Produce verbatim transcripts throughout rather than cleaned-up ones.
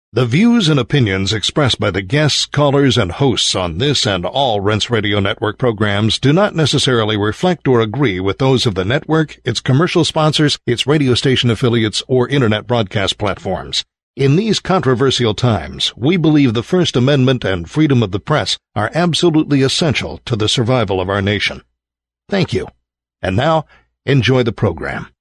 The views and opinions expressed by the guests, callers, and hosts on this and all Rense Radio Network programs do not necessarily reflect or agree with those of the network, its commercial sponsors, its radio station affiliates, or internet broadcast platforms. In these controversial times, we believe the First Amendment and freedom of the press are absolutely essential to the survival of our nation. Thank you. And now, enjoy the program.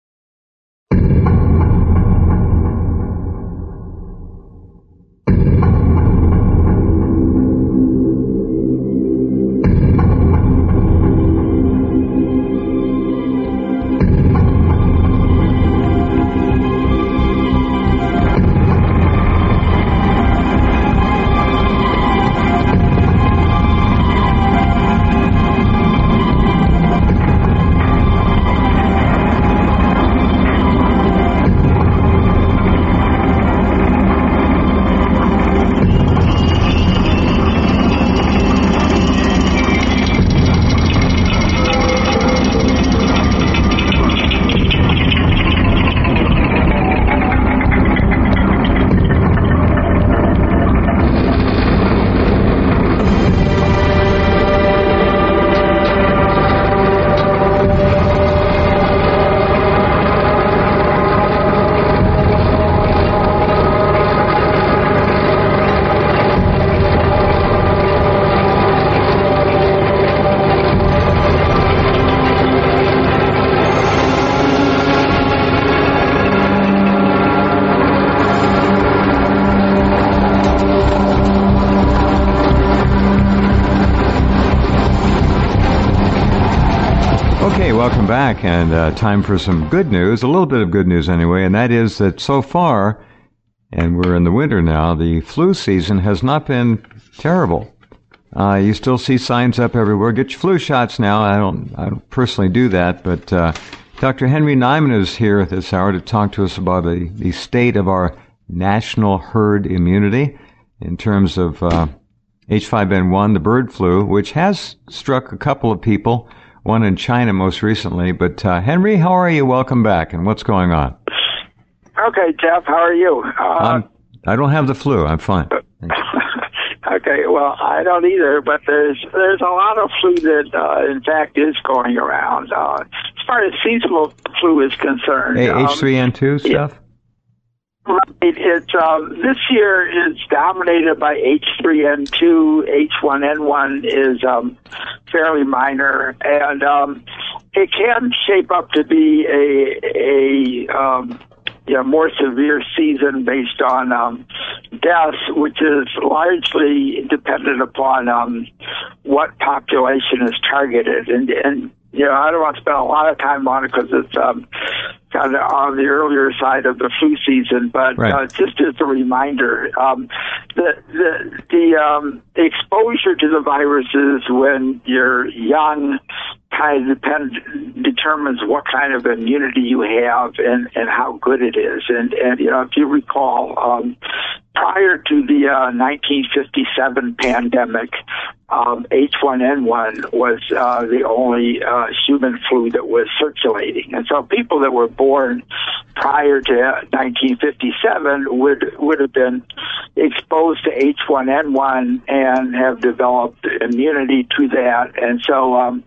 Welcome back, and uh, time for some good news, a little bit of good news anyway, and that is that so far, and we're in the winter now, the flu season has not been terrible. Uh, you still see signs up everywhere. Get your flu shots now. I don't, I don't personally do that, but uh, Doctor Henry Nyman is here at this hour to talk to us about a, the state of our national herd immunity in terms of uh, H five N one, the bird flu, which has struck a couple of people, one in China most recently. But uh, Henry, how are you? Welcome back, and what's going on? Okay, Jeff, how are you? Uh, um, I don't have the flu. I'm fine. Okay, well, I don't either, but there's there's a lot of flu that, uh, in fact, is going around. Uh, as far as seasonal flu is concerned. Hey, H three N two um, stuff? It, right. It's, um, this year is dominated by H three N two. H one N one is um, fairly minor, and um, it can shape up to be a, a um, you know, more severe season based on um, deaths, which is largely dependent upon um, what population is targeted. And, and, you know, I don't want to spend a lot of time on it because it's um, kind of on the earlier side of the flu season, but right. uh, just as a reminder, um, the the, the um, exposure to the viruses when you're young kind of depend, determines what kind of immunity you have and, and how good it is. And, and, you know, if you recall, um, prior to the uh, nineteen fifty-seven pandemic, um, H one N one was uh, the only uh, human flu that was circulating. And so people that were born prior to nineteen fifty-seven would would have been exposed to H one N one and have developed immunity to that. And so um,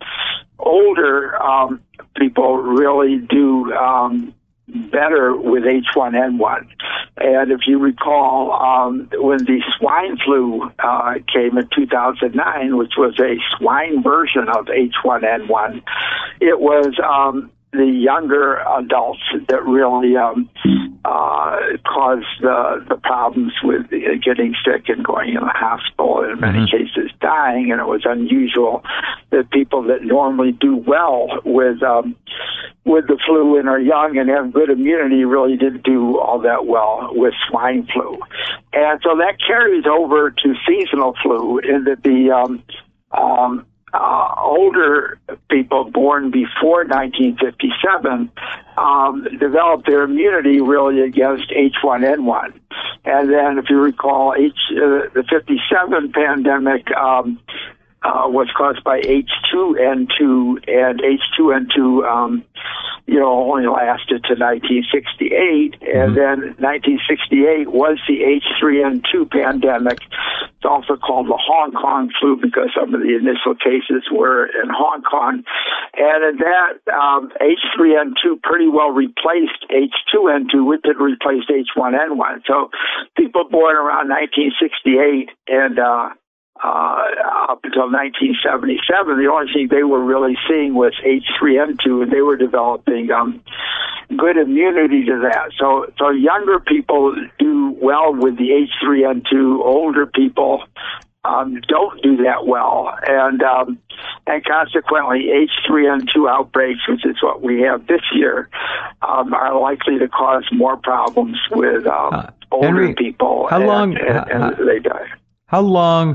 older um, people really do um, better with H one N one. And if you recall, um, when the swine flu uh, came in two thousand nine, which was a swine version of H one N one, it was um, the younger adults that really um, uh, caused the, the problems with getting sick and going in the hospital, and in many mm-hmm. cases dying. And it was unusual that people that normally do well with um, with the flu and are young and have good immunity really didn't do all that well with swine flu. And so that carries over to seasonal flu in that the um, um, uh, older people born before nineteen fifty-seven um, developed their immunity really against H one N one. And then if you recall, H, uh, the fifty-seven pandemic, um, uh, was caused by H two N two, and H two N two, um, you know, only lasted to nineteen sixty-eight, and mm-hmm. then nineteen sixty-eight was the H three N two pandemic. It's also called the Hong Kong flu because some of the initial cases were in Hong Kong. And in that, um, H three N two pretty well replaced H two N two, which had replaced H one N one. So people born around nineteen sixty-eight and uh, uh, up until nineteen seventy-seven, the only thing they were really seeing was H three N two, and they were developing um, good immunity to that. So, so younger people do well with the H three N two. Older people um, don't do that well, and um, and consequently, H three N two outbreaks, which is what we have this year, um, are likely to cause more problems with um, uh, older Henry, people. How and, long? And, and how, they die. How long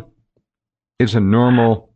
is a normal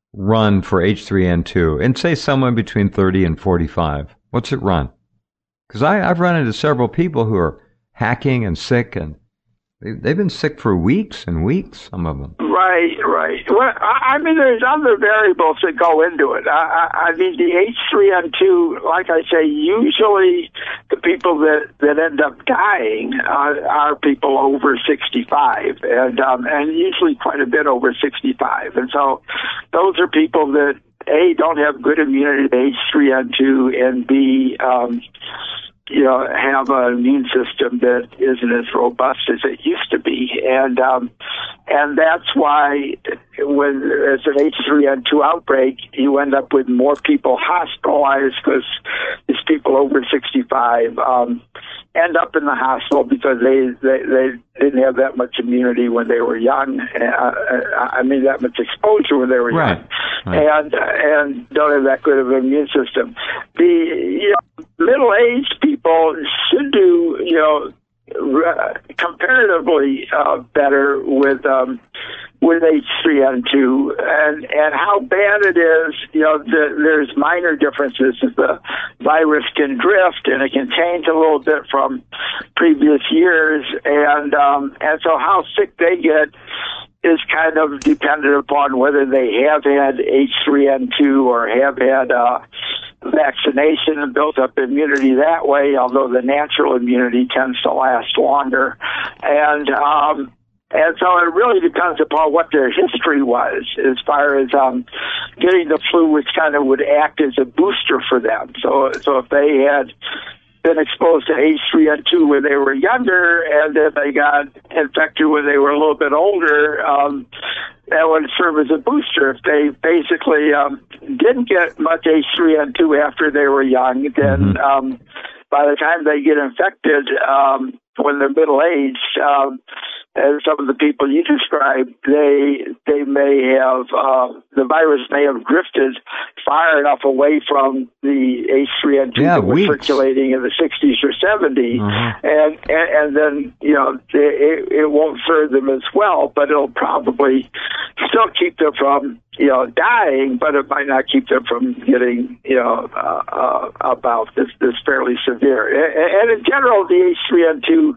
run for H three N two? And say someone between thirty and forty-five. What's it run? Because I've run into several people who are hacking and sick, and they, they've been sick for weeks and weeks, some of them. Right, right. Well, I mean, there's other variables that go into it. I, I mean, the H three N two, like I say, usually the people that, that end up dying uh, are people over sixty-five, and um, and usually quite a bit over sixty-five. And so those are people that, A, don't have good immunity to H three N two, and B, um, you know, have an immune system that isn't as robust as it used to be. And um, and that's why when there's an H three N two outbreak, you end up with more people hospitalized because these people over sixty-five um, end up in the hospital because they, they, they didn't have that much immunity when they were young. Uh, I mean, that much exposure when they were right. young. Right. And, and don't have that good of an immune system. The you know, middle-aged people should do, you know, uh, comparatively uh, better with um, with H three N two, and and how bad it is. You know, the, there's minor differences. The virus can drift, and it can change a little bit from previous years, and um, and so how sick they get is kind of dependent upon whether they have had H three N two or have had uh, vaccination and built up immunity that way, although the natural immunity tends to last longer. And um, and so it really depends upon what their history was as far as um, getting the flu, which kind of would act as a booster for them. So, so if they had been exposed to H three N two when they were younger, and then they got infected when they were a little bit older, um, that would serve as a booster. If they basically um, didn't get much H three N two after they were young, then mm-hmm. um, by the time they get infected, um, when they're middle-aged, um, as some of the people you described, they they may have, uh, the virus may have drifted far enough away from the H three N two yeah, that was weeks. circulating in the sixties or seventies, uh-huh. and, and and then, you know, it, it won't serve them as well, but it'll probably still keep them from, you know, dying, but it might not keep them from getting, you know, uh, uh, about this, this fairly severe. And, and in general, the H three N two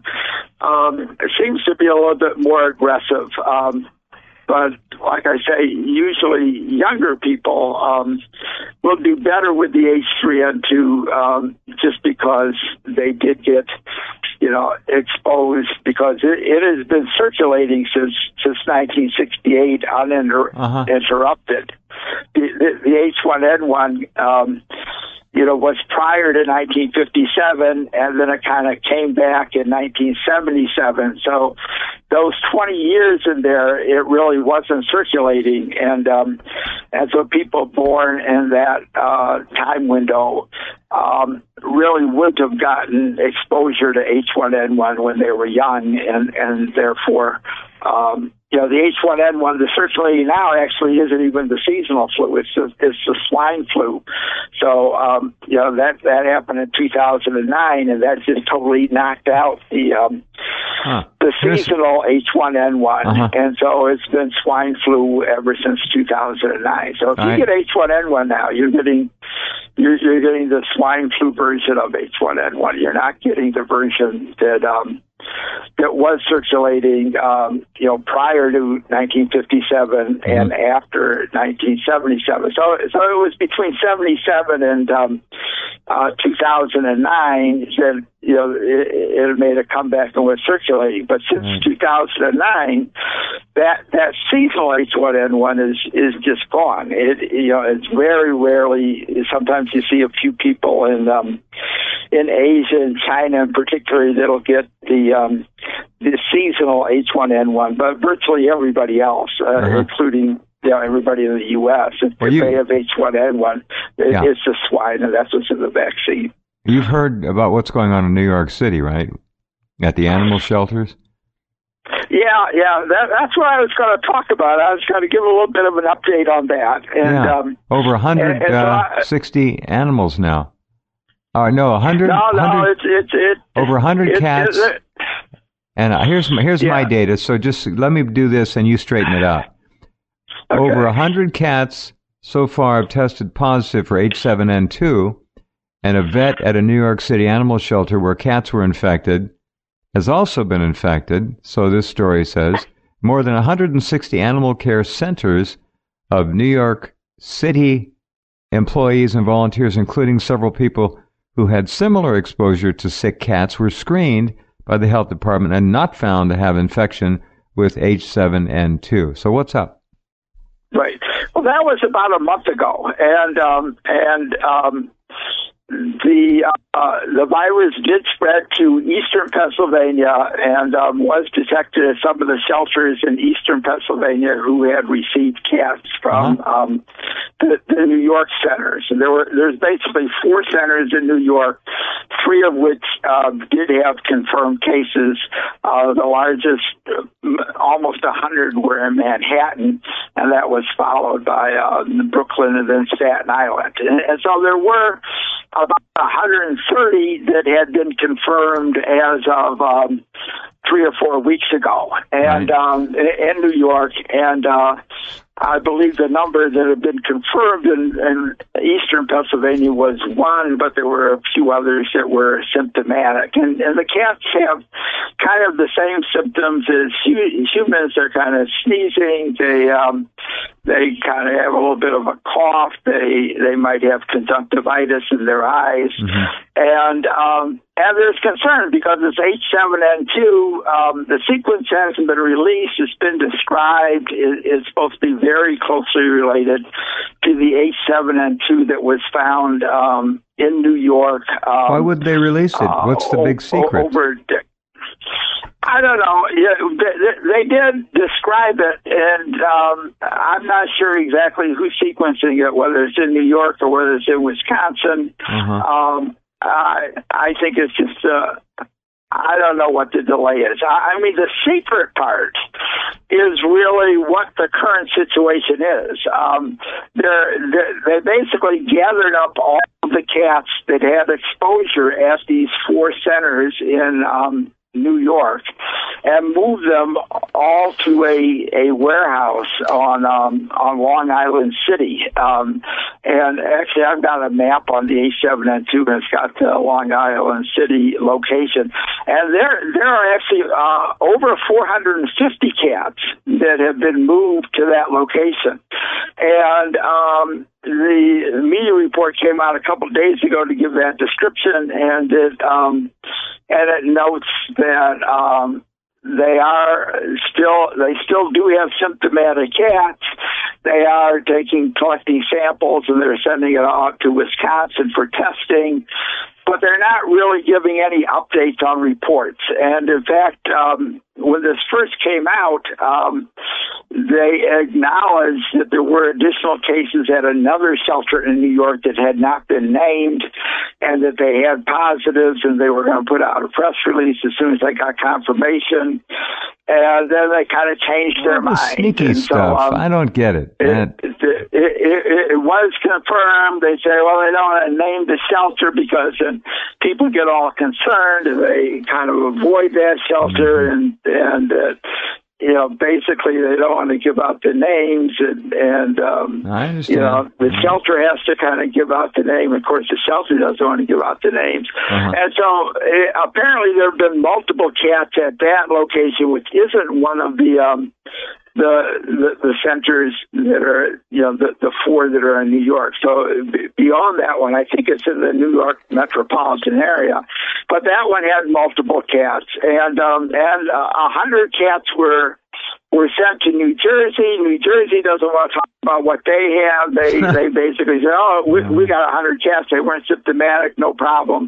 um, seems to be a little bit more aggressive. Um, but like I say, usually younger people um, will do better with the H three N two um, just because they did get, you know, exposed, because it, it has been circulating since since nineteen sixty-eight uninterrupted. Uh-huh. The, the, the H one N one, um, you know, was prior to nineteen fifty-seven, and then it kind of came back in nineteen seventy-seven. So those twenty years in there, it really wasn't circulating, and um, and so people born in that uh, time window um, really would have gotten exposure to H one N one when they were young, and and therefore, um, you know, the H one N one, the circulating now actually isn't even the seasonal flu; it's the, it's the swine flu. So, um, you know, that that happened in two thousand nine, and that just totally knocked out the um, huh. the seasonal H one N one, uh-huh. and so it's been swine flu ever since two thousand nine. So if All you right. get H one N one now, you're getting you're, you're getting the swine flu version of H one N one. You're not getting the version that um, that was circulating, um, you know, prior to nineteen fifty-seven mm-hmm. and after nineteen seventy-seven. So, so it was between seventy-seven and um, uh, two thousand nine that, you know, it, it made a comeback and was circulating. But since mm-hmm. two thousand nine, that that seasonal H one N one is is just gone. It, you know, it's very rarely. Sometimes you see a few people in um, in Asia and China, in particular, that'll get the um, the seasonal H one N one, but virtually everybody else, uh, uh-huh. including you know, everybody in the U S, if, well, you, if they have H one N one, it, yeah. it's just swine, and that's what's in the vaccine. You've heard about what's going on in New York City, right? At the animal shelters? Yeah, yeah, that, that's what I was going to talk about. I was going to give a little bit of an update on that. And, yeah. um, over one hundred sixty uh, animals now. Uh, no, one hundred. No, no, one hundred, it's it's it, over one hundred it, cats. It, it, and uh, here's my, here's yeah. my data. So just let me do this, and you straighten it out. Okay. Over one hundred cats so far have tested positive for H seven N two, and a vet at a New York City animal shelter where cats were infected has also been infected. So this story says more than one hundred sixty animal care centers of New York City employees and volunteers, including several people who had similar exposure to sick cats, were screened by the health department and not found to have infection with H seven N two. So what's up? Right. Well, that was about a month ago, and um, and um, the uh, the virus did spread to eastern Pennsylvania and um, was detected at some of the shelters in eastern Pennsylvania who had received cats from uh-huh. um, the, the New York centers. And there were there's basically four centers in New York, three of which uh, did have confirmed cases. Uh, the largest, uh, almost one hundred, were in Manhattan, and that was followed by uh, Brooklyn and then Staten Island. And, and so there were about one hundred thirty that had been confirmed as of um, three or four weeks ago, and right. um, in New York, and uh, I believe the number that had been confirmed in, in eastern Pennsylvania was one, but there were a few others that were symptomatic. And, and the cats have kind of the same symptoms as humans. They're kind of sneezing. They um, they kind of have a little bit of a cough. They they might have conjunctivitis in their eyes, mm-hmm. and um, and there's concern because it's H seven N two. Um, the sequence hasn't been released. It's been described. It, it's supposed to be very closely related to the H seven N two that was found um, in New York. Um, Why would they release it? What's the big secret? Over, I don't know. Yeah, they, they did describe it, and um, I'm not sure exactly who's sequencing it, whether it's in New York or whether it's in Wisconsin. Uh-huh. Um, I, I think it's just, uh, I don't know what the delay is. I, I mean, the secret part is really what the current situation is. Um, they're, they're, they basically gathered up all of the cats that had exposure at these four centers in um, New York and moved them all to a, a warehouse on um, on Long Island City. Um, and actually, I've got a map on the H seven N two, and it's got the Long Island City location. And there there are actually uh, over four hundred fifty cats that have been moved to that location. And um, the media report came out a couple of days ago to give that description, and it um, and it notes that um, they are still they still do have symptomatic cats. They are taking collecting samples, and they're sending it out to Wisconsin for testing. But they're not really giving any updates on reports. And in fact, um, when this first came out, um, they acknowledged that there were additional cases at another shelter in New York that had not been named, and that they had positives, and they were going to put out a press release as soon as they got confirmation. And then they kind of changed their mind. Sneaky and stuff. So, um, I don't get it. It, it, it, it. it was confirmed. They say, well, they don't want to name the shelter because then people get all concerned, and they kind of avoid that shelter. Mm-hmm. And, and uh, you know, basically they don't want to give out the names, and, and um, I understand. You know, the mm-hmm. shelter has to kind of give out the name. Of course, the shelter doesn't want to give out the names. Uh-huh. And so uh, apparently there have been multiple cats at that location, which isn't one of the um, the, the the centers that are, you know, the, the four that are in New York. So beyond that one, I think it's in the New York metropolitan area. But that one had multiple cats, and um, and a uh, hundred cats were were sent to New Jersey. New Jersey doesn't want to talk about what they have. They they basically say, oh, we, we got a hundred cats. They weren't symptomatic, no problem.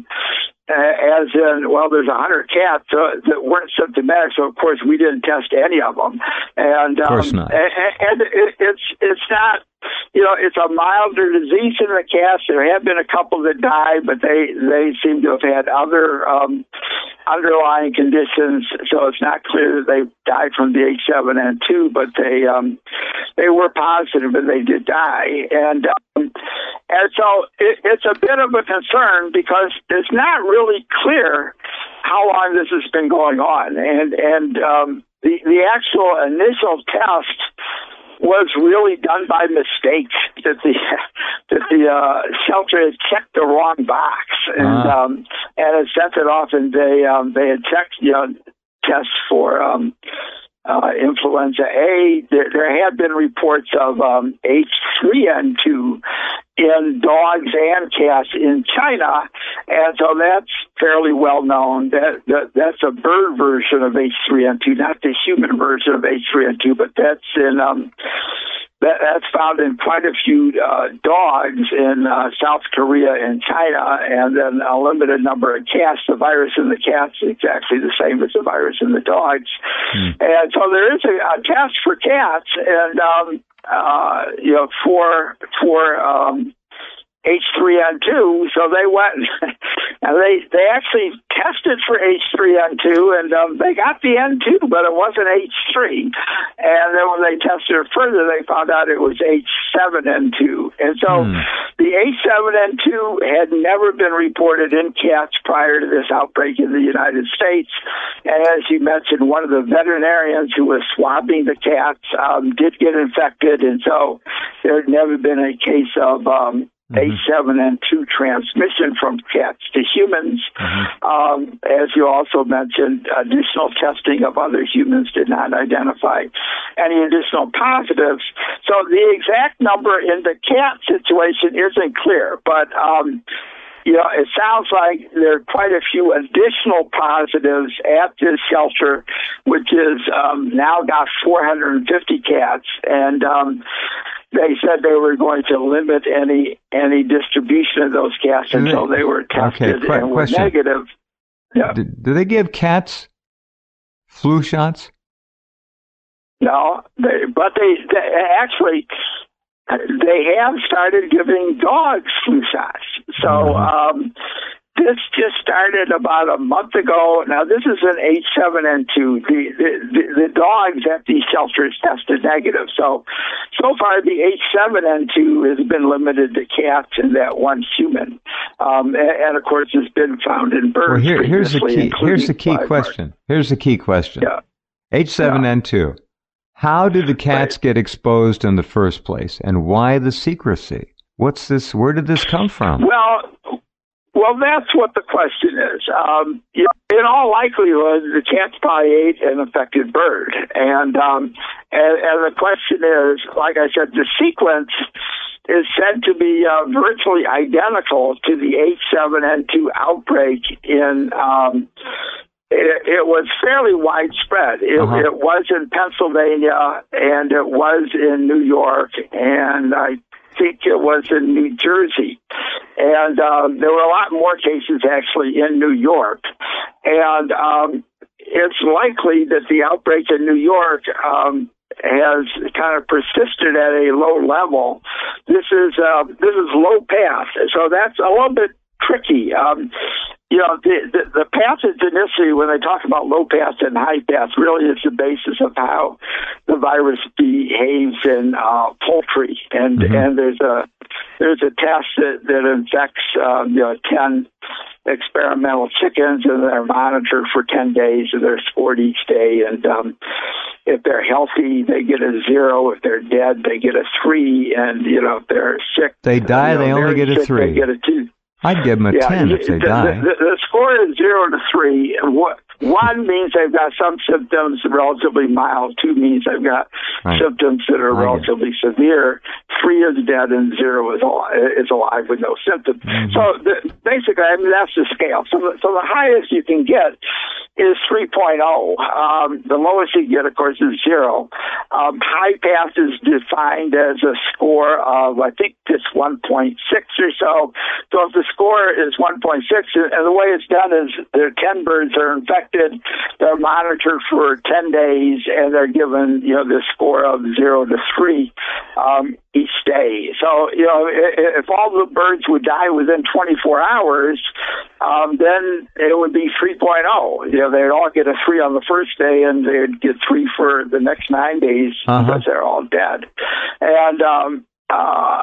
Uh, as in, well, there's a hundred cats uh, that weren't symptomatic, so of course we didn't test any of them. And um, of course not. And, and it, it's it's not, you know, it's a milder disease in the cats. There have been a couple that died, but they they seem to have had other um, underlying conditions. So it's not clear that they died from the H seven N two, but they um, they were positive and they did die. And um, and so it, it's a bit of a concern because it's not really clear how long this has been going on. And and um, the the actual initial test was really done by mistake, that the that the uh, shelter had checked the wrong box and uh-huh. um, and had sent it off, and they um, they had checked, you know, tests for um, uh, influenza A. There, there had been reports of um, H three N two in dogs and cats in China, and so that's fairly well known. That, that that's a bird version of H three N two, not the human version of H three N two, but that's in um, that, that's found in quite a few uh, dogs in uh, South Korea and China, and then a limited number of cats. The virus in the cats is exactly the same as the virus in the dogs, mm. and so there is a, a test for cats, and um, uh, you know, for for um, H three N two, so they went and they they actually tested for H three N two, and um, they got the N two, but it wasn't H three. And then when they tested it further, they found out it was H seven N two. And so hmm. the H seven N two had never been reported in cats prior to this outbreak in the United States. And as you mentioned, one of the veterinarians who was swabbing the cats um, did get infected, and so there had never been a case of um, Mm-hmm. H seven N two transmission from cats to humans. Mm-hmm. Um, as you also mentioned, additional testing of other humans did not identify any additional positives. So the exact number in the cat situation isn't clear, but um, you know, it sounds like there are quite a few additional positives at this shelter, which is um, now got four hundred fifty cats, and um, they said they were going to limit any any distribution of those cats do until they, they were tested okay, qu- and were question. negative. Yeah. Do, do they give cats flu shots? No, they, but they, they actually they have started giving dogs flu shots. So mm-hmm. um, this just started about a month ago. Now, this is an H seven N two. The, the, the dogs at these shelters tested negative. So, so far, the H seven N two has been limited to cats and that one human. Um, and, and, of course, it's been found in birds. Well, here, here's the key, here's the key question. Birds. Here's the key question. Yeah. H seven N two. Yeah. How did the cats right. get exposed in the first place, and why the secrecy? What's this? Where did this come from? Well, well, that's what the question is. Um, you know, in all likelihood, the cats probably ate an affected bird, and um, and, and the question is, like I said, the sequence is said to be uh, virtually identical to the H seven N two outbreak in. Um, It, it was fairly widespread. It, uh-huh. it was in Pennsylvania, and it was in New York, and I think it was in New Jersey. And um, there were a lot more cases actually in New York. And um, it's likely that the outbreak in New York um, has kind of persisted at a low level. This is uh, this is low path, so that's a little bit tricky. Um, You know, the, the, the pathogenicity, when they talk about low path and high path, really is the basis of how the virus behaves in uh, poultry. And mm-hmm. and there's a there's a test that, that infects um, you know ten experimental chickens, and they're monitored for ten days, and they're scored each day. And um, if they're healthy, they get a zero. If they're dead, they get a three. And, you know, if they're sick, they die, you know, they only get a sick, three. They get a two. I'd give them a yeah, ten if they the, die. The, the, the score is zero to three. What, one means they've got some symptoms relatively mild. Two means they've got right. symptoms that are I relatively severe. Three is dead and zero is alive, is alive with no symptoms. Mm-hmm. So the, basically, I mean, that's the scale. So the, so the highest you can get is three point oh. Um, the lowest you get, of course, is zero. Um, high pass is defined as a score of, I think it's one point six or so. So if the score is one point six, and the way it's done is their ten birds are infected, they're monitored for ten days, and they're given, you know, the score of zero to three um, each day. So, you know, if all the birds would die within twenty-four hours, um, then it would be three point oh. You know, they'd all get a three on the first day, and they'd get three for the next nine days uh-huh. because they're all dead. And, um, uh,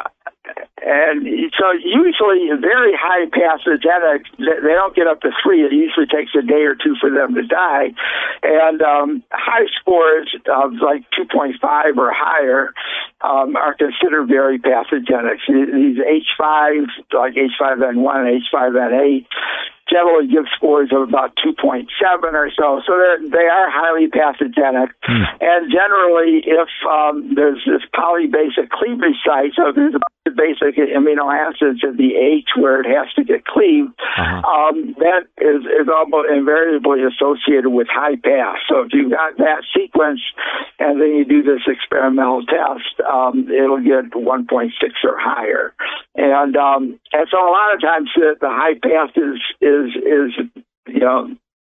And so usually very high pathogenic, they don't get up to three. It usually takes a day or two for them to die. And um, high scores of like two point five or higher um, are considered very pathogenic. These H five, like H five N one and H five N eight, generally give scores of about two point seven or so. So they are highly pathogenic. Mm. And generally, if um, there's this polybasic cleavage site, so there's a basic amino acids at the H where it has to get cleaved, uh-huh. um, that is, is almost invariably associated with high pass. So if you got that sequence and then you do this experimental test, um, it'll get one point six or higher. And um, and so a lot of times the, the high pass is, is, is you know,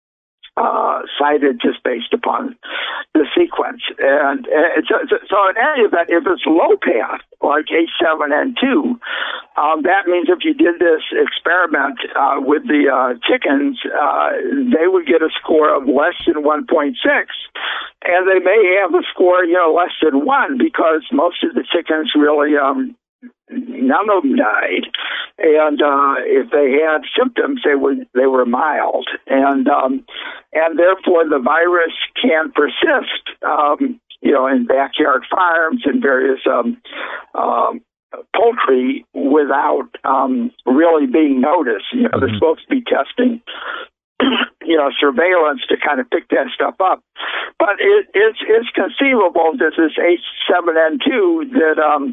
Uh, cited just based upon the sequence. And, and so, so in any event, if it's low path, like H seven N two, um, that means if you did this experiment uh, with the uh, chickens, uh, they would get a score of less than one point six, and they may have a score, you know, less than one, because most of the chickens really, um, none of them died, and uh, if they had symptoms, they were they were mild, and um, and therefore the virus can persist, um, you know, in backyard farms and various um, um, poultry without um, really being noticed. You know, mm-hmm. They're supposed to be testing, you know, surveillance to kind of pick that stuff up, but it, it's it's conceivable that this H seven N two that um,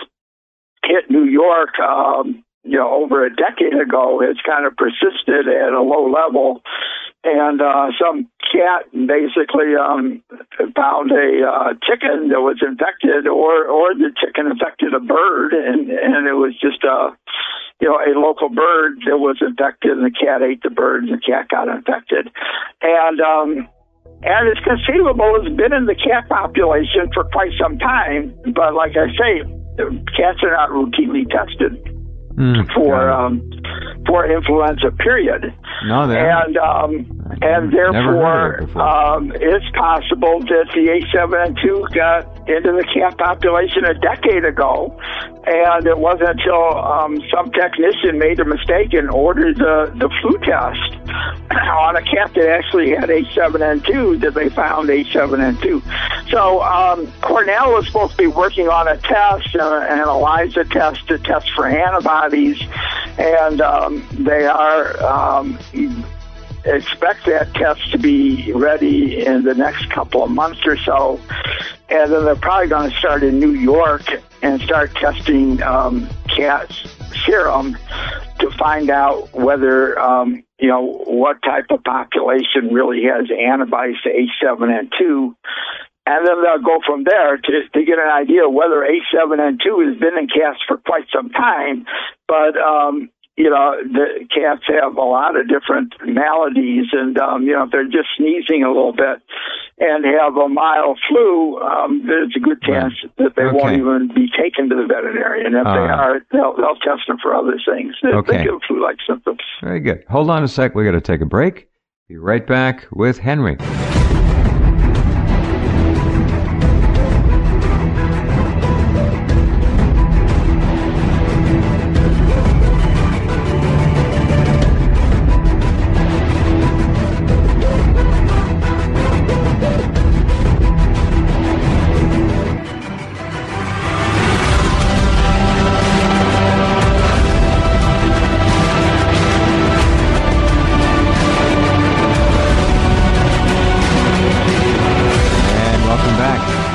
hit New York, um, you know, over a decade ago, has kind of persisted at a low level. And uh, some cat basically um, found a uh, chicken that was infected, or, or the chicken infected a bird, and, and it was just a, you know, a local bird that was infected, and the cat ate the bird, and the cat got infected. And um, and it's conceivable it's been in the cat population for quite some time, but like I say, cats are not routinely tested mm, for um, for influenza. Period. No, they and um, and therefore it um, it's possible that the H seven N two got into the cat population a decade ago, and it wasn't until um, some technician made a mistake and ordered the, the flu test on a cat that actually had H seven N two that they found H seven N two. So um, Cornell was supposed to be working on a test, uh, an ELISA test to test for antibodies, and um, they are um, expect that test to be ready in the next couple of months or so. And then they're probably going to start in New York and start testing um, cats' serum to find out whether, um, you know, what type of population really has antibodies to H seven N two. And then they'll go from there to, to get an idea of whether H seven N two has been in cats for quite some time. But, um, you know, the cats have a lot of different maladies, and, um, you know, if they're just sneezing a little bit and have a mild flu, um, there's a good chance that they okay. won't even be taken to the veterinarian. If uh, they are, they'll, they'll test them for other things. They, okay. they give flu-like symptoms. Very good. Hold on a sec. We got to take a break. Be right back with Henry.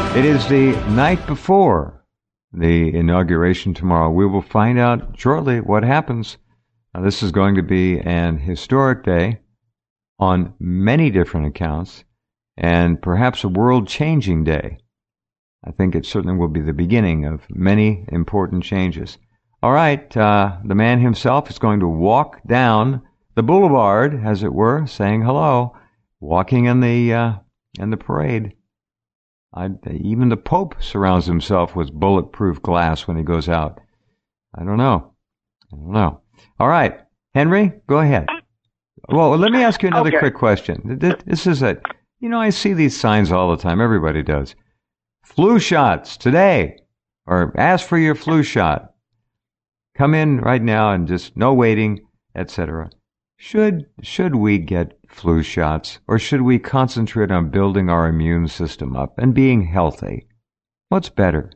It is the night before the inauguration tomorrow. We will find out shortly what happens. Now, this is going to be an historic day on many different accounts, and perhaps a world-changing day. I think it certainly will be the beginning of many important changes. All right, uh, the man himself is going to walk down the boulevard, as it were, saying hello, walking in the uh, in the parade. I, even the Pope surrounds himself with bulletproof glass when he goes out. I don't know. I don't know. All right, Henry, go ahead. Well, let me ask you another Okay. quick question. This is a, you know, I see these signs all the time. Everybody does. Flu shots today, or ask for your flu shot. Come in right now and just no waiting, et cetera. Should should we get flu shots, or should we concentrate on building our immune system up and being healthy? What's better?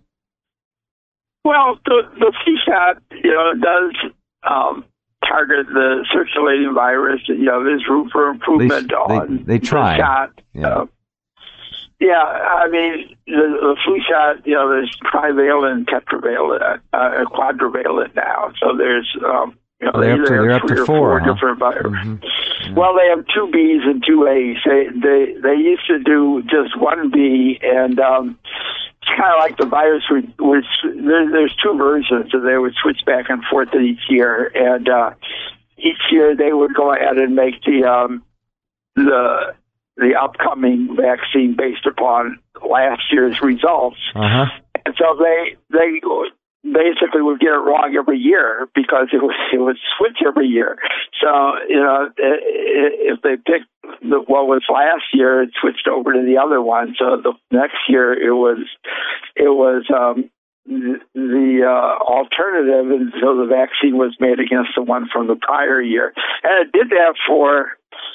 Well, the, the flu shot, you know, does um, target the circulating virus. You know, there's room for improvement They- on they try. the shot. Yeah. Uh, yeah, I mean, the, the flu shot, you know, there's trivalent, tetravalent, uh, quadrivalent now. So there's, um, you know, They're they up to- either they're have up to three or four, four huh? different viruses. Mhm. Yeah. Well, they have two B's and two A's. They they they used to do just one B, and um, it's kind of like the virus would, was. There, there's two versions, so they would switch back and forth each year, and uh, each year they would go ahead and make the um, the the upcoming vaccine based upon last year's results. Uh-huh. And so they they basically would get it wrong every year because it was it would switch every year. So you know, if they picked the, what was last year, it switched over to the other one. So the next year it was it was um, the, the uh, alternative, and so the vaccine was made against the one from the prior year, and it did that for.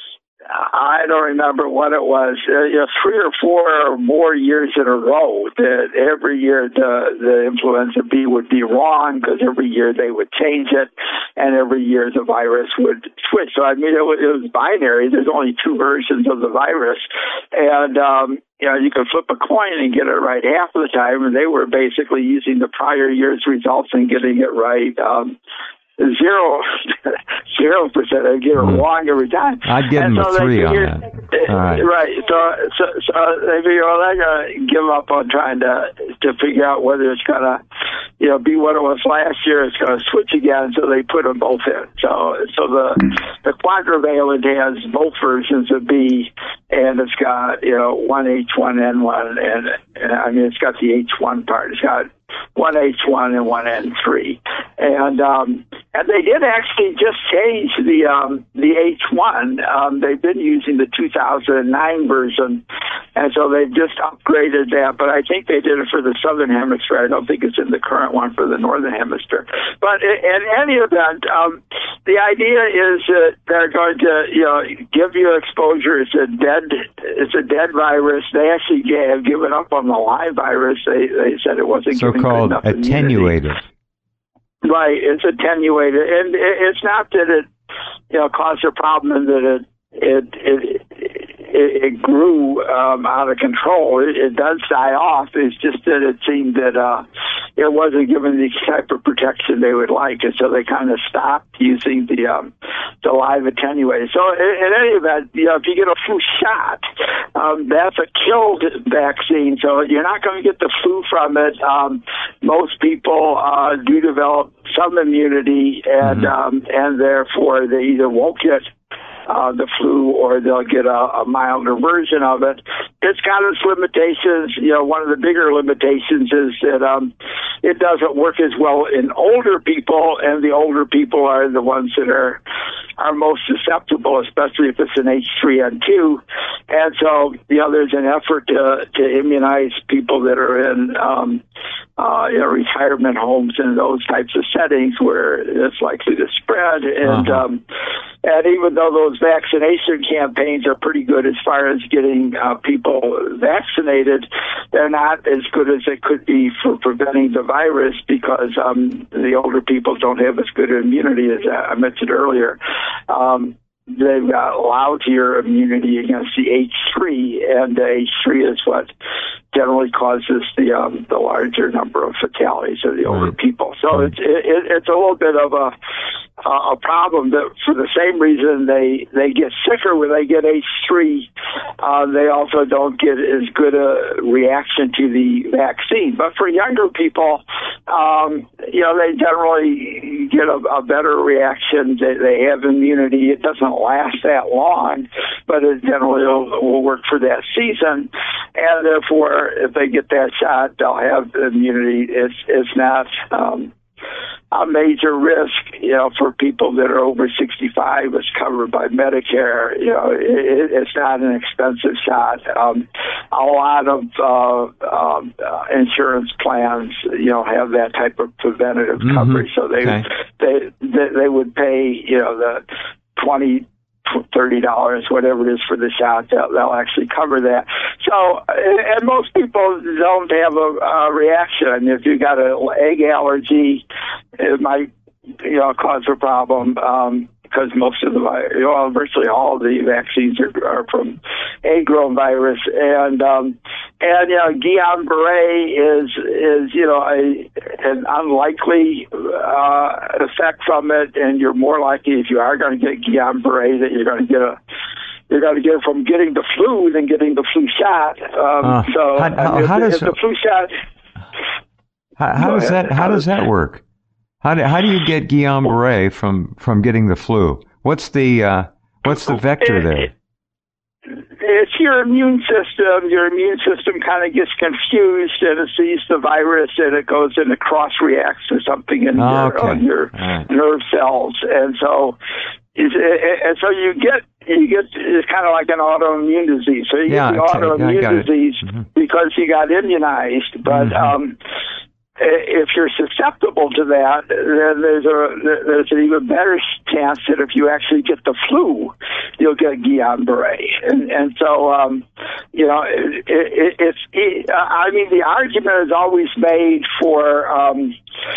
I don't remember what it was, uh, you know, three or four or more years in a row that every year the, the influenza B would be wrong because every year they would change it and every year the virus would switch. So, I mean, it was, it was binary. There's only two versions of the virus. And, um, you know, you could flip a coin and get it right half of the time. And they were basically using the prior year's results and getting it right. Um, Zero, zero percent. I get it wrong every time. I'd give And them so a they three on figured- that. All right. Right. So, so, so they figure, well, they're going to give up on trying to to figure out whether it's going to, you know, be what it was last year. It's going to switch again. So they put them both in. So, so the the quadrivalent has both versions of B, and it's got, you know, one H one N one, and, and I mean, it's got the H one part. It's got one H one and one N three, and um, and they did actually just change the um, the H one. Um, they've been using the two thousand nine version, and so they've just upgraded that. But I think they did it for the southern hemisphere. I don't think it's in the current one for the northern hemisphere. But in, in any event, um, the idea is that they're going to, you know, give you exposure. It's a dead, it's a dead virus. They actually have given up on the live virus. They they said it wasn't giving good So-called enough immunity. attenuated. Right, it's attenuated, and it, it's not that it, you know, caused a problem and that it it it it, it grew um, out of control. It, it does die off. It's just that it seemed that uh, it wasn't given the type of protection they would like, and so they kind of stopped using the um, the live attenuated. So, in, in any event, you know, if you get a flu shot, um, that's a killed vaccine, so you're not going to get the flu from it. Um, most people uh, do develop some immunity, and Mm-hmm. um, and therefore they either won't get Uh, the flu, or they'll get a, a milder version of it. It's got its limitations. You know, one of the bigger limitations is that um, it doesn't work as well in older people, and the older people are the ones that are are most susceptible, especially if it's an H three N two. And so, you know, there's an effort to, to immunize people that are in um, uh, you know, retirement homes and those types of settings where it's likely to spread. And Uh-huh. um, and even though those vaccination campaigns are pretty good as far as getting uh, people vaccinated, they're not as good as they could be for preventing the virus because um, the older people don't have as good immunity as I mentioned earlier. Um, they've got lousier immunity against the H three, and the H three is what generally causes the um, the larger number of fatalities of the older right. people. So right. it's it, it's a little bit of a a problem that for the same reason they they get sicker when they get H three. Uh, they also don't get as good a reaction to the vaccine. But for younger people, um, you know, they generally get a, a better reaction. They, they have immunity. It doesn't last that long, but it generally will, will work for that season. And therefore, if they get that shot, they'll have immunity. It's it's not um, a major risk, you know, for people that are over sixty-five. It's covered by Medicare. You know, it, it's not an expensive shot. Um, a lot of uh, um, uh, insurance plans, you know, have that type of preventative mm-hmm. coverage. So they, okay. they they they would pay, you know, the twenty. thirty dollars, whatever it is for the shot, they'll, they'll actually cover that. So, and most people don't have a, a reaction. I mean, if you got an egg allergy, it might, you know, cause a problem. Um, because most of the, you know, virtually all of the vaccines are, are from egg-grown virus, and um, and you know, Guillain-Barré is is you know a an unlikely uh, effect from it, and you're more likely if you are going to get Guillain-Barré that you're going to get a you're going to get it from getting the flu than getting the flu shot. Um, uh, so how, I mean, if, how does if the flu shot? How, how does that how does that work? How do, how do you get Guillain-Barré from, from getting the flu? What's the uh, what's the vector there? It's your immune system. Your immune system kind of gets confused, and it sees the virus, and it goes and it cross-reacts to something in oh, your, okay. on your right. nerve cells, and so and so you get you get it's kind of like an autoimmune disease. So you yeah, get the okay. autoimmune yeah, disease mm-hmm. because you got immunized, but. Mm-hmm. um If you're susceptible to that, then there's a there's an even better chance that if you actually get the flu, you'll get Guillain-Barré. And, and so, um, you know, it, it, it's it, I mean, the argument is always made for um,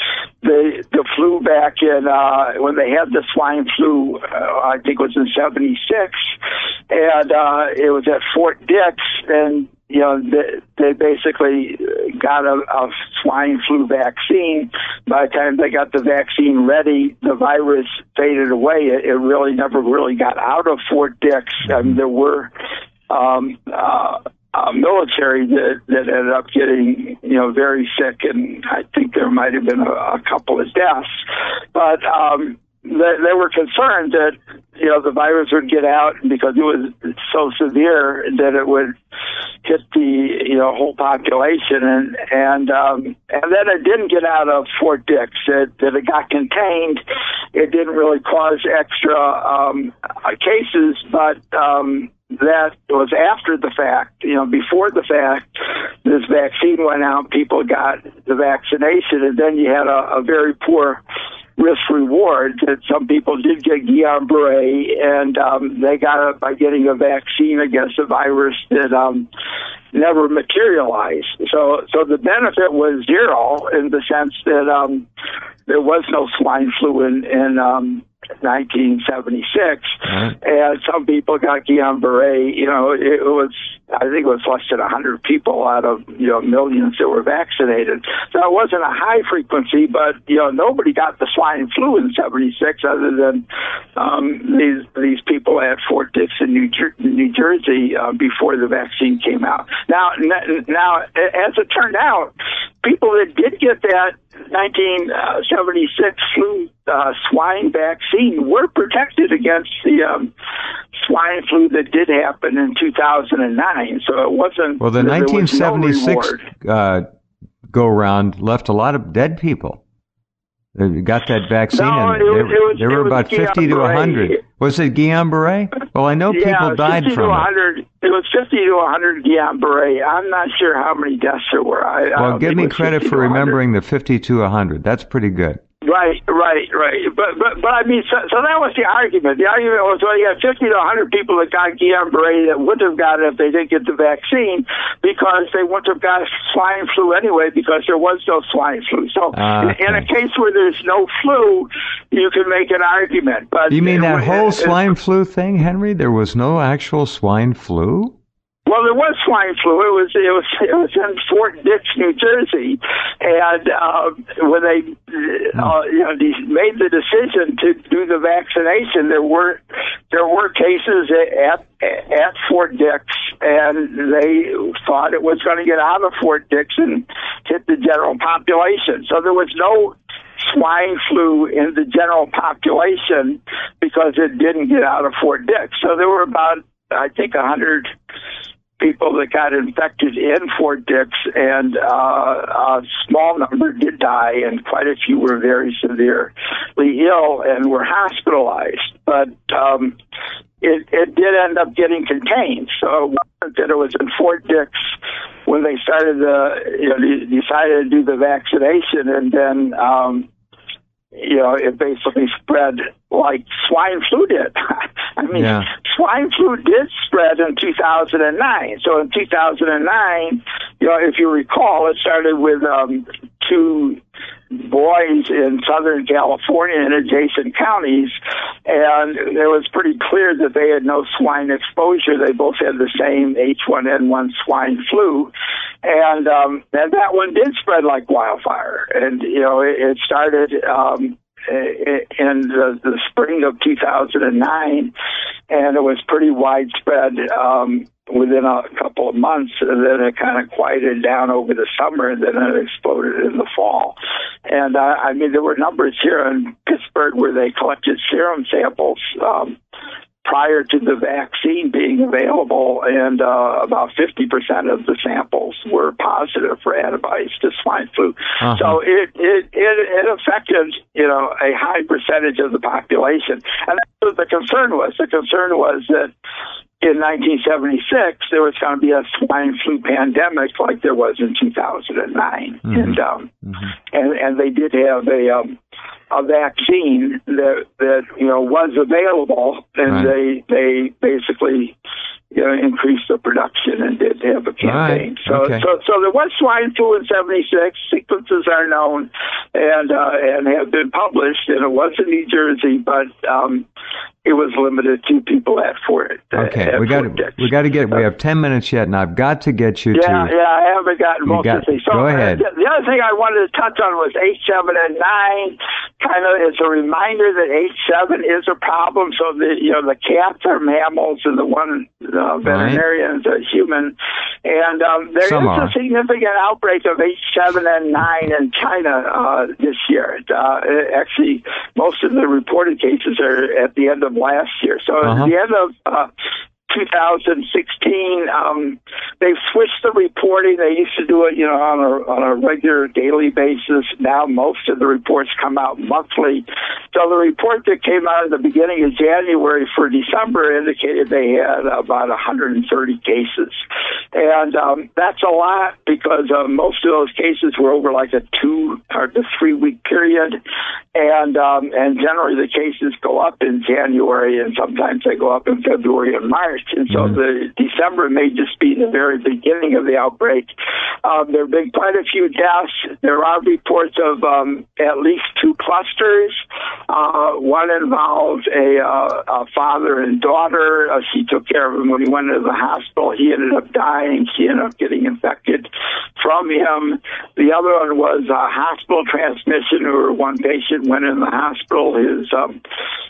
the the flu back in uh, when they had the swine flu. Uh, I think it was in seventy-six, and uh, it was at Fort Dix, and you know, they, they basically got a, a swine flu vaccine. By the time they got the vaccine ready, the virus faded away. It, it really never really got out of Fort Dix. I mean, there were um, uh, uh, military that, that ended up getting, you know, very sick, and I think there might have been a, a couple of deaths. But um, they, they were concerned that, you know, the virus would get out because it was so severe that it would hit the, you know, whole population, and and um, and then it didn't get out of Fort Dix. It, that it got contained. It didn't really cause extra um, cases, but um, that was after the fact. You know, before the fact, this vaccine went out. People got the vaccination, and then you had a, a very poor risk reward that some people did get Guillain-Barré, and um, they got it by getting a vaccine against a virus that um, never materialized. So, so the benefit was zero in the sense that um, there was no swine flu in, in um, nineteen seventy-six, mm-hmm. and some people got Guillain-Barré. You know, it was, I think it was less than one hundred people out of, you know, millions that were vaccinated. So it wasn't a high frequency, but, you know, nobody got the swine flu in seventy-six other than um, these these people at Fort Dix in New, Jer- New Jersey uh, before the vaccine came out. Now, n- now, as it turned out, people that did get that nineteen seventy-six flu uh, swine vaccine were protected against the um, swine flu that did happen in two thousand nine. So it wasn't. Well, the nineteen seventy-six no uh, go round left a lot of dead people. They got that vaccine, no, and it was, there, it was, there were about fifty to one hundred. Was it Guillain-Barré? Well, I know yeah, people died from it. It was fifty to one hundred Guillain-Barré. I'm not sure how many deaths there were. I, well, I give me credit for remembering the fifty to one hundred. That's pretty good. Right, right, right. But, but, but I mean, so, so that was the argument. The argument was, well, you had fifty to one hundred people that got Guillain-Barré that wouldn't have got it if they didn't get the vaccine because they wouldn't have got swine flu anyway because there was no swine flu. So uh, okay. in, in a case where there's no flu, you can make an argument. But you mean that it, whole it, swine flu thing, Henry? There was no actual swine flu? Well, there was swine flu. It was it was it was in Fort Dix, New Jersey, and uh, when they uh, you know de- made the decision to do the vaccination, there were there were cases at at Fort Dix, and they thought it was going to get out of Fort Dix and hit the general population. So there was no swine flu in the general population because it didn't get out of Fort Dix. So there were about, I think, a hundred people that got infected in Fort Dix, and uh, a small number did die, and quite a few were very severely ill and were hospitalized. But um, it, it did end up getting contained. So it wasn't that it was in Fort Dix when they started the, you know, decided to do the vaccination, and then um, you know, it basically spread like swine flu did. I mean, yeah. swine flu did spread in two thousand nine. So in two thousand nine, you know, if you recall, it started with um, two boys in Southern California and adjacent counties, and it was pretty clear that they had no swine exposure. They both had the same H one N one swine flu, and um, and that one did spread like wildfire. And you know, it, it started um, in the, the spring of two thousand nine, and it was pretty widespread um, within a couple of months, and then it kind of quieted down over the summer, and then it exploded in the fall. And uh, I mean, there were numbers here in Pittsburgh where they collected serum samples um, prior to the vaccine being available, and uh, about fifty percent of the samples were positive for antibodies to swine flu. Uh-huh. So it, it, it, it affected, you know, a high percentage of the population. And that's what the concern was. The concern was that in nineteen seventy-six, there was going to be a swine flu pandemic like there was in two thousand nine. Mm-hmm. And, um, mm-hmm. and and they did have a um, a vaccine that, that, you know, was available, and right. they they basically, you know, increased the production and did have a campaign. Right. So, okay. so so there was swine flu in seventy-six. Sequences are known and uh, and have been published, and it was in New Jersey, but um, it was limited to people at Fort. Okay, at we got Fort to we got to get. We have ten minutes yet, and I've got to get you yeah, to. Yeah, I haven't gotten most got, of the things. So go ahead. The, the other thing I wanted to touch on was H seven N nine. Kind of is a reminder that H seven is a problem. So the you know the cats are mammals, and the one uh, veterinarian is a human. And um, there Some is are. a significant outbreak of H seven N nine in China uh, this year. Uh, actually, most of the reported cases are at the end of last year. So uh-huh. at the end of uh, two thousand sixteen, um, they've switched the reporting. They used to do it, you know, on a on a regular daily basis. Now most of the reports come out monthly. So the report that came out at the beginning of January for December indicated they had about one hundred thirty cases, and um, that's a lot because uh, most of those cases were over like a two or the three week period, and um, and generally the cases go up in January, and sometimes they go up in February and March. And so mm-hmm. the December may just be the very beginning of the outbreak. Um, there have been quite a few deaths. There are reports of um, at least two clusters. Uh, one involves a, uh, a father and daughter. Uh, she took care of him when he went into the hospital. He ended up dying. She ended up getting infected from him. The other one was a hospital transmission, where one patient went in the hospital. His um,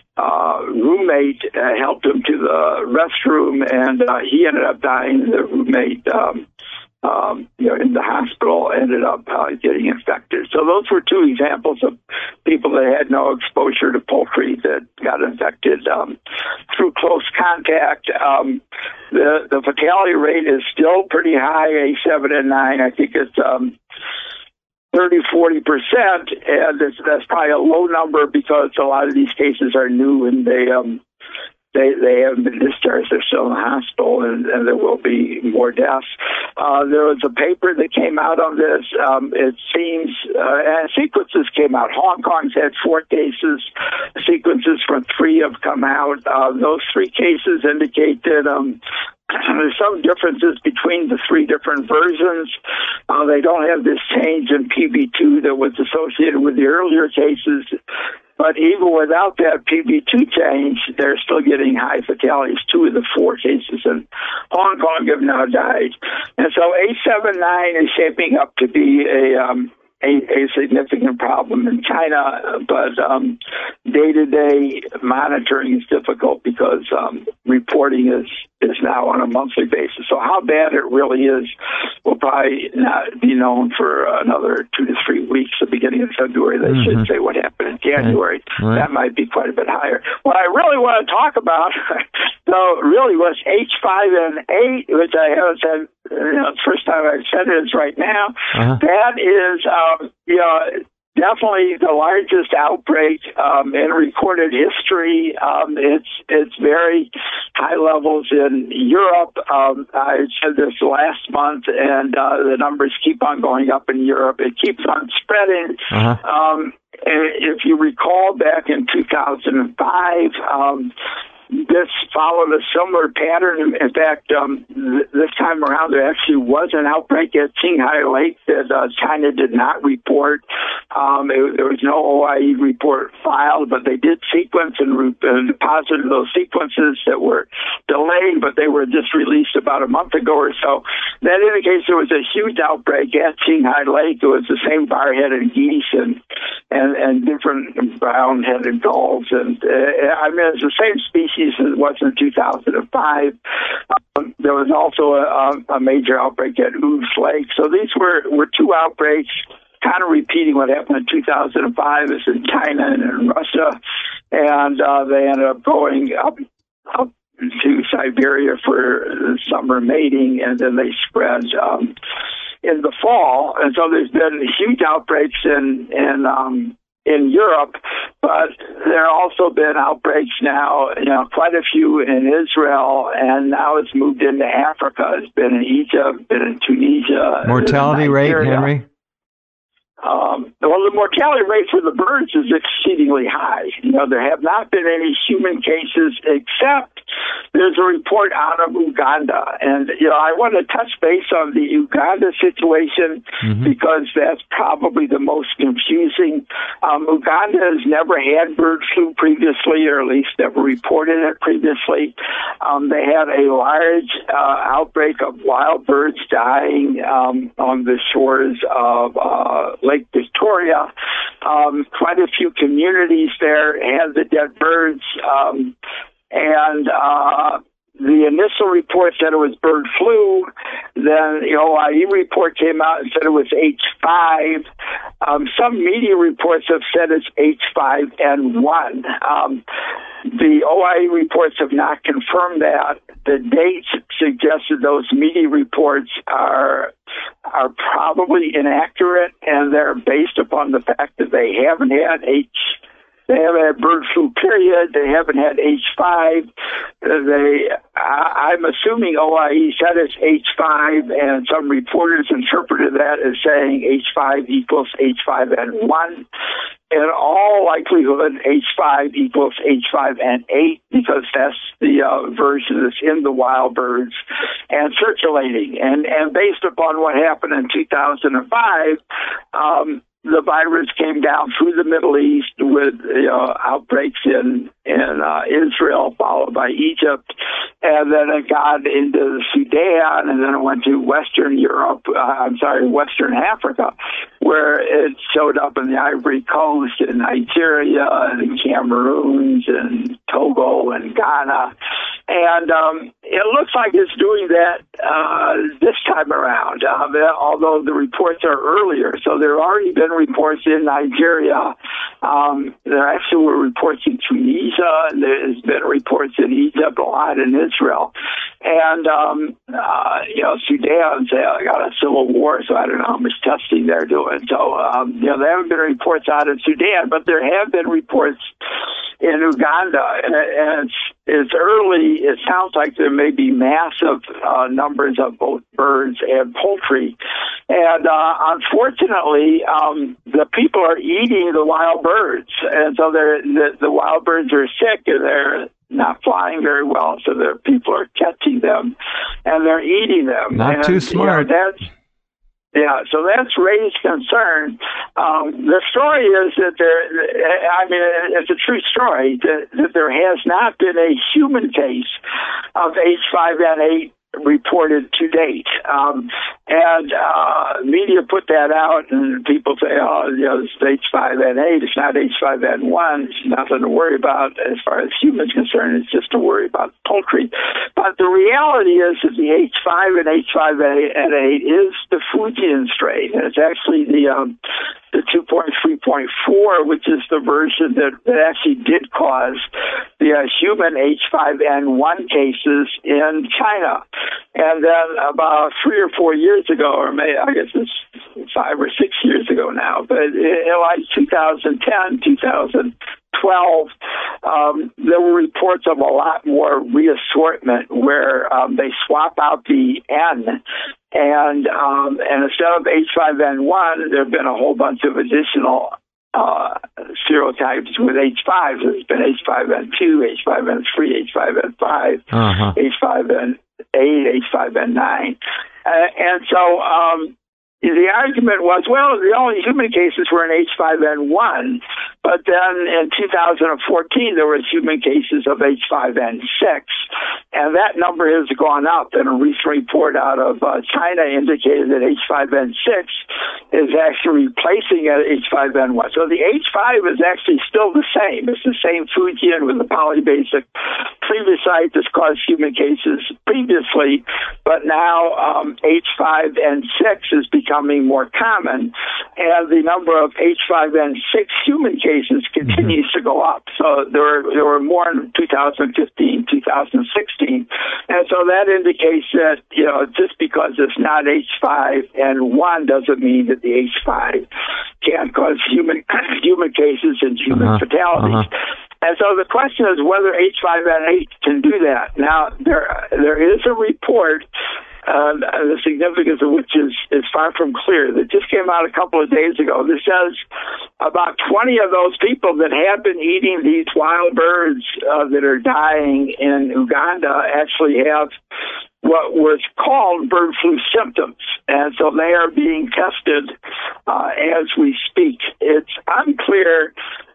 Uh, roommate uh, helped him to the restroom, and uh, he ended up dying. The roommate, um, um, you know, in the hospital, ended up uh, getting infected. So those were two examples of people that had no exposure to poultry that got infected um, through close contact. Um, the the fatality rate is still pretty high, H seven N nine. I think it's um, thirty, forty percent, and it's, that's probably a low number because a lot of these cases are new, and they um, they they haven't been discharged. They're still in the hospital, and, and there will be more deaths. Uh, there was a paper that came out on this. Um, it seems, uh, and sequences came out. Hong Kong's had four cases. Sequences from three have come out. Uh, those three cases indicate that um, there's some differences between the three different versions. Uh, they don't have this change in P B two that was associated with the earlier cases. But even without that P B two change, they're still getting high fatalities. Two of the four cases in Hong Kong have now died. And so H seven nine is shaping up to be a um, A, a significant problem in China, but um, day-to-day monitoring is difficult because um, reporting is, is now on a monthly basis. So how bad it really is will probably not be known for another two to three weeks. The beginning of February, they mm-hmm. should say what happened in January. Right. That might be quite a bit higher. What I really want to talk about, though, really was H five N eight, which I haven't said. You know, the first time I've said it is right now. Uh-huh. That is, um, you know, definitely the largest outbreak um, in recorded history. Um, it's it's very high levels in Europe. Um, I said this last month, and uh, the numbers keep on going up in Europe. It keeps on spreading. Uh-huh. Um, if you recall, back in two thousand five, um, this followed a similar pattern. In fact, um, th- this time around, there actually was an outbreak at Qinghai Lake that uh, China did not report. Um, it, there was no O I E report filed, but they did sequence and, re- and deposited those sequences that were delayed, but they were just released about a month ago or so. That indicates there was a huge outbreak at Qinghai Lake. It was the same bar-headed geese and, and, and different brown-headed gulls. And uh, I mean, it's the same species as it was in two thousand five. Um, there was also a, a major outbreak at Ouse Lake. So these were, were two outbreaks, kind of repeating what happened in two thousand five is in China and in Russia. And uh, they ended up going up, up to Siberia for summer mating, and then they spread um, in the fall. And so there's been huge outbreaks in, in um, in Europe, but there have also been outbreaks now, you know, quite a few in Israel, and now it's moved into Africa. It's been in Egypt, been in Tunisia. Mortality rate, Henry? Um, well, the mortality rate for the birds is exceedingly high. You know, there have not been any human cases, except there's a report out of Uganda. And, you know, I want to touch base on the Uganda situation mm-hmm. because that's probably the most confusing. Um, Uganda has never had bird flu previously, or at least never reported it previously. Um, they had a large uh, outbreak of wild birds dying um, on the shores of uh, Lake Victoria. Um, quite a few communities there had the dead birds, um, and uh, the initial report said it was bird flu. Then the O I E report came out and said it was H five. Um, some media reports have said it's H five N one. Um, the O I E reports have not confirmed that. The dates suggested those media reports are are probably inaccurate, and they're based upon the fact that they haven't had H. They haven't had bird flu, period. They haven't had H five. They, I, I'm assuming O I E said it's H five, and some reporters interpreted that as saying H five equals H five N one. In all likelihood, H five equals H five N eight, because that's the uh, version that's in the wild birds and circulating. And, and based upon what happened in two thousand five, um, the virus came down through the Middle East with you know, outbreaks in in uh, Israel, followed by Egypt, and then it got into Sudan, and then it went to Western Europe. Uh, I'm sorry, Western Africa, where it showed up in the Ivory Coast, in Nigeria, and Cameroon, and Togo, and Ghana. And um, it looks like it's doing that uh, this time around, uh, although the reports are earlier. So there have already been reports in Nigeria. Um, there actually were reports in Tunisia, and there's been reports in Egypt, a lot in Israel. And, um, uh, you know, Sudan, they got a civil war, so I don't know how much testing they're doing. So, um, you know, there haven't been reports out in Sudan, but there have been reports in Uganda, and, and it's, it's early. It sounds like there may be massive uh, numbers of both birds and poultry. And uh, unfortunately, um, the people are eating the wild birds. And so they're, the, the wild birds are sick, and they're not flying very well. So the people are catching them, and they're eating them. Not and, too smart. You know, that's, Yeah, so that's raised concern. Um, the story is that there, I mean, it's a true story, that, that there has not been a human case of H five N eight reported to date. Um, and uh, media put that out, and people say, oh, you know, it's H five N eight, it's not H five N one, it's nothing to worry about as far as humans concerned, it's just to worry about poultry. But the reality is that the H five and H five N eight is the Fujian strain, and it's actually the um, the two point three point four, which is the version that, that actually did cause the uh, human H five N one cases in China. And then about three or four years ago, or maybe, I guess it's five or six years ago now, but in like two thousand ten, two thousand twelve, um, there were reports of a lot more reassortment where um, they swap out the N, and um, and instead of H five N one, there have been a whole bunch of additional uh, serotypes with H five. There's been H five N two, H five N three, H five N five, uh-huh. H five N eight, H five N nine. Uh, and so um, the argument was, well, the only human cases were in H five N one, but then in two thousand fourteen, there were human cases of H five N six, and that number has gone up. And a recent report out of uh, China indicated that H five N six is actually replacing H five N one. So the H five is actually still the same. It's the same Fujian with the polybasic previous site that's caused human cases previously, but now um, H five N six is becoming more common, and the number of H five N six human cases continues mm-hmm. to go up. So there were, there were more in two thousand fifteen, two thousand sixteen, and so that indicates that, you know, just because it's not H five N one doesn't mean that the H five can't cause human human cases and human uh-huh. fatalities. Uh-huh. And so the question is whether H five N eight can do that. Now, there there is a report, uh, the significance of which is, is far from clear, that just came out a couple of days ago. This says about twenty of those people that have been eating these wild birds uh, that are dying in Uganda actually have what was called bird flu symptoms. And so they are being tested uh, as we speak. It's unclear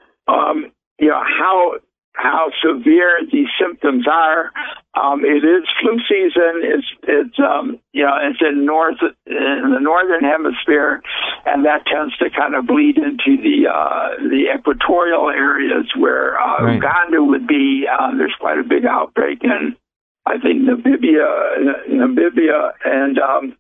um, you know, how how severe these symptoms are. Um, it is flu season. It's it's um, you know, it's in north in the northern hemisphere, and that tends to kind of bleed into the uh, the equatorial areas where uh, right. Uganda would be. Uh, there's quite a big outbreak in, I think, Namibia, Namibia, and um,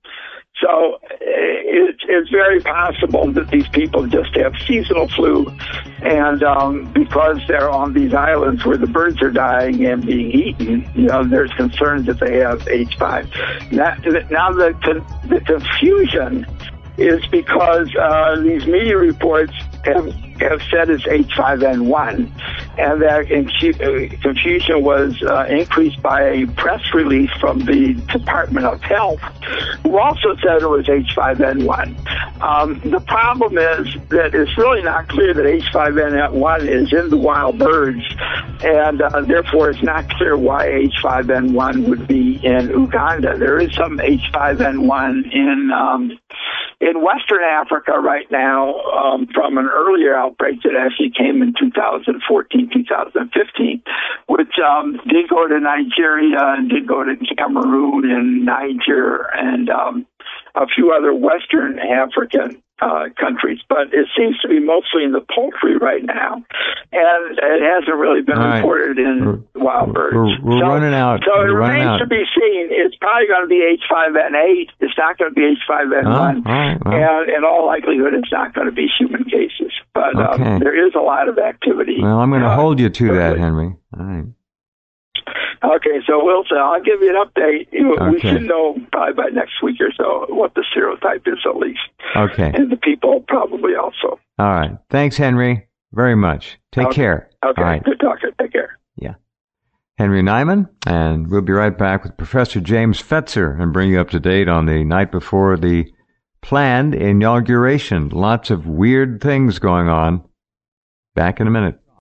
so it, it's very possible that these people just have seasonal flu, and um, because they're on these islands where the birds are dying and being eaten, you know, there's concern that they have H five. Now, now the, the confusion is because uh, these media reports have, have said it's H five N one, and that confusion was uh, increased by a press release from the Department of Health, who also said it was H five N one. Um, the problem is that it's really not clear that H five N one is in the wild birds, and uh, therefore it's not clear why H five N one would be in Uganda. There is some H five N one in um, in Western Africa right now um, from an earlier outbreak that actually came in two thousand fourteen, two thousand fifteen, which um, did go to Nigeria and did go to Cameroon and Niger and um, a few other Western African uh, countries. But it seems to be mostly in the poultry right now, and it hasn't really been right. reported in we're, wild birds. We're, we're so, running out. So we're it remains out. to be seen. It's probably going to be H five N eight. It's not going to be H five N one. Oh, right, well. And in all likelihood, it's not going to be human cases. But okay. um, there is a lot of activity. Well, I'm going to uh, hold you to that, quickly. Henry. All right. Okay, so Wilson, I'll give you an update. Okay. We should know probably by next week or so what the serotype is at least. Okay. And the people probably also. All right. Thanks, Henry, very much. Take okay. care. Okay, all right. Good talking. Take care. Yeah. Henry Nyman, and we'll be right back with Professor James Fetzer and bring you up to date on the night before the planned inauguration. Lots of weird things going on. Back in a minute.